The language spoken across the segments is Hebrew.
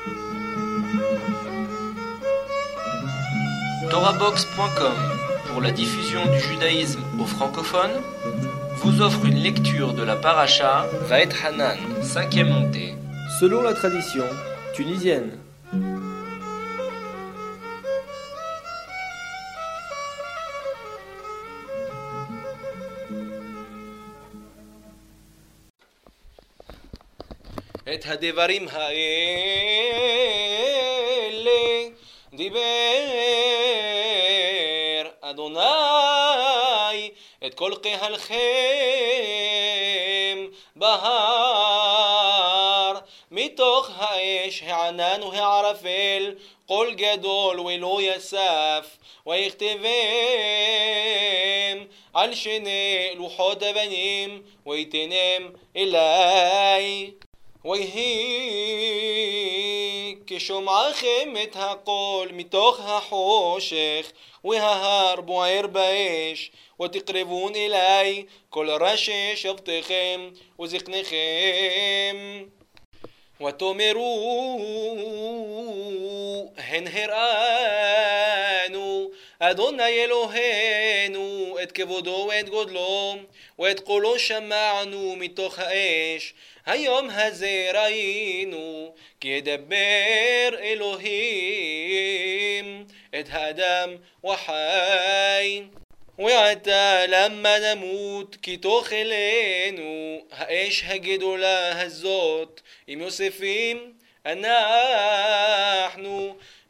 Torabox.com, pour la diffusion du judaïsme aux francophones, vous offre une lecture de la paracha Vaet Hanan, 5e montée, selon la tradition tunisienne. את הדברים האלה דיבר אדוני את כל קהלכם בהר מתוך האש הענן והערפל קול גדול ולא יסף ויכתבם על שני לוחות אבנים ויתנם אליי ויהי כשומעכם את הקול מתוך החושך וההר בוער באש ותקרבון אליי כל ראשי שבתכם וזקניכם ותאמרו הן הראינו אדוני אלוהינו את כבודו ואת גודלו ואת קולו שמענו מתוך האש היום הזה ראינו כי ידבר אלוהים את האדם וחי ועתה למה נמות כי תאכלנו האש הגדולה הזאת אם יוספים אנחנו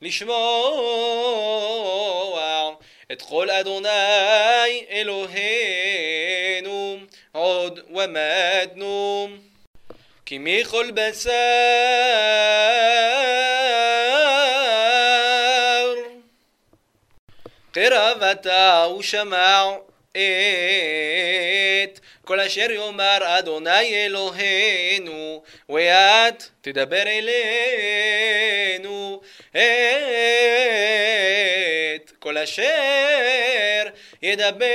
לשמוע את קול אדוני אלוהינו עוד ומתנו כי מכל בשר קרב אתה ושמע את כל אשר יאמר אדוני אלוהינו ואת תדבר אלינו את כל אשר ידבר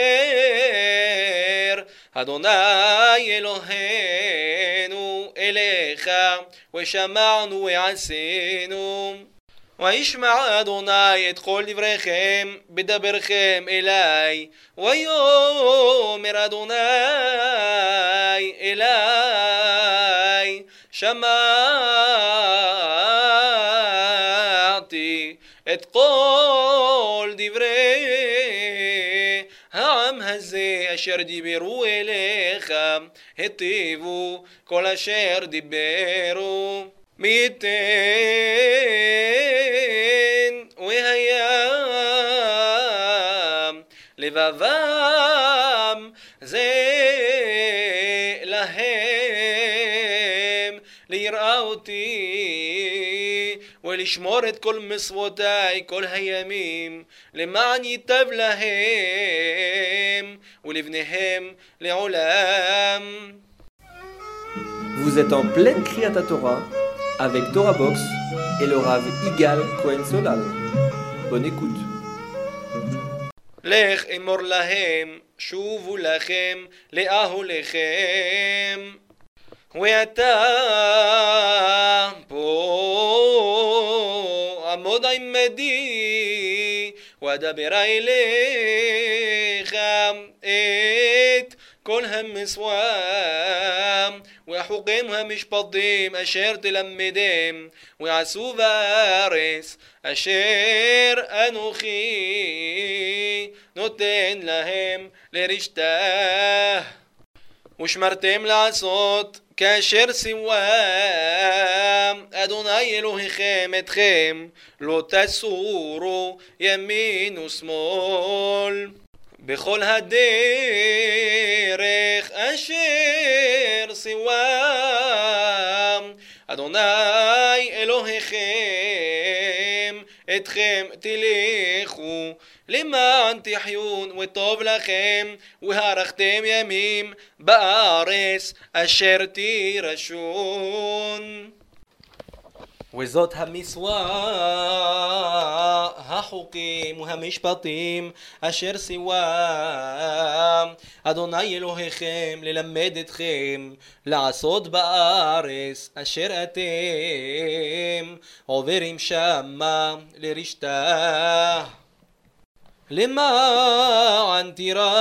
אדוני אלוהינו אליך ושמענו ועשינו וישמע אדוני את כל דבריכם בדברכם אלי ויאמר אדוני אלי שמעתי את כל דברי העם הזה אשר דיברו אליך היטיבו כל אשר דיברו מי ייתן והיה לבבם זה להם ליראה אותי ולשמור את כל מצוותיי כל הימים למען ייטב להם ולבניהם לעולם. Vous êtes en pleine Kriyat Torah avec Torah Box et le Rav Igal Cohen Solal. Bonne écoute. לך אמור להם שובו לכם לאהוליכם ואתה פה עמוד עמדי ואדבר אליך את כל המסוים והחוקים המשפטים אשר תלמדם ועשו בארץ אשר אנוכי נותן להם לרשתה ושמרתם לעשות כאשר סיוואם אדוני אלוהיכם אתכם לא תסורו ימין ושמאל בכל הדרך אשר סיוואם אדוני אלוהיכם אתכם תלכו למען תחיון וטוב לכם והארכתם ימים בארץ אשר תירשון וזאת המצווה, החוקים והמשפטים אשר ציווה אדוני אלוהיכם ללמד אתכם לעשות בארץ אשר אתם עוברים שמה לרשתה, למען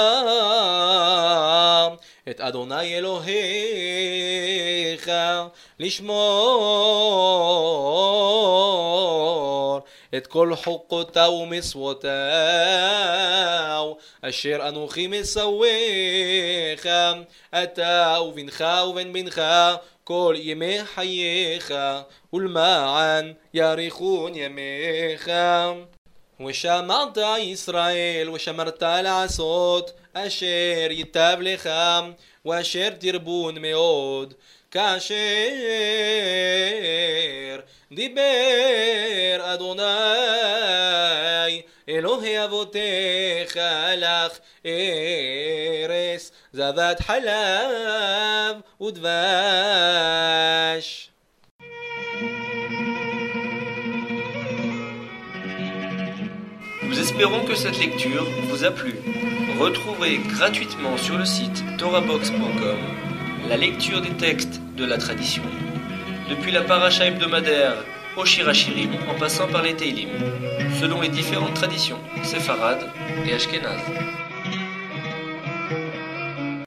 תירא את אדוני אלוהיך, לשמור את כל חוקותיו ומצוותיו אשר אנוכי מצווך אתה ובנך ובן בנך כל ימי חייך, ולמען יאריכון ימיך. ושמרת ישראל ושמרת לעשות אשר ייטב לך ואשר תרבון מאוד, כאשר דיבר אדוני אלוהי אבותיך לך ארץ זבת חלב ודבש. Nous espérons que cette lecture vous a plu. Retrouvez gratuitement sur le site torabox.com la lecture des textes de la tradition, depuis la paracha hebdomadaire au Shirachirim en passant par les Teilim, selon les différentes traditions séfarades et ashkénazes.